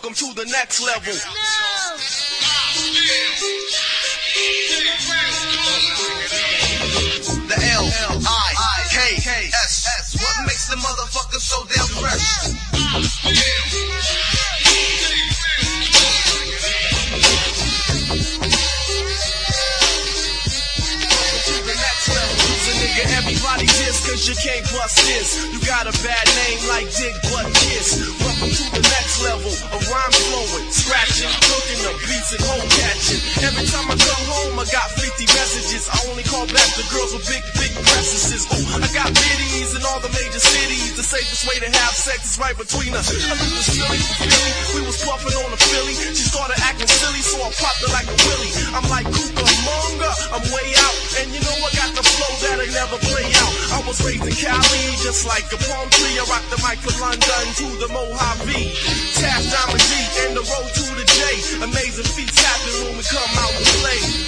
welcome to the next level. No. The L-I-K-S. What makes the motherfucker so damn fresh? Everybody diss cause you can't bust this. You got a bad name like Dick Butt Kiss. Welcome to the next level of rhyme flowing, scratching, cooking up beats and hole catching. Every time I come home I got 50 messages. I only call back the girls with big breasts. Ooh, I got biddies in all the major cities. The safest way to have sex is right between us. I knew this Philly from Philly. We was puffing on a Philly. She started acting silly so I popped her like a willy. I'm like Cucamonga, I'm way out. And you know I got the flow that I never play out. I was raised in Cali, just like a palm tree. I rock the mic from London to the Mojave. Taft Diamond D and the road to the J. Amazing feats happen when we come out to play.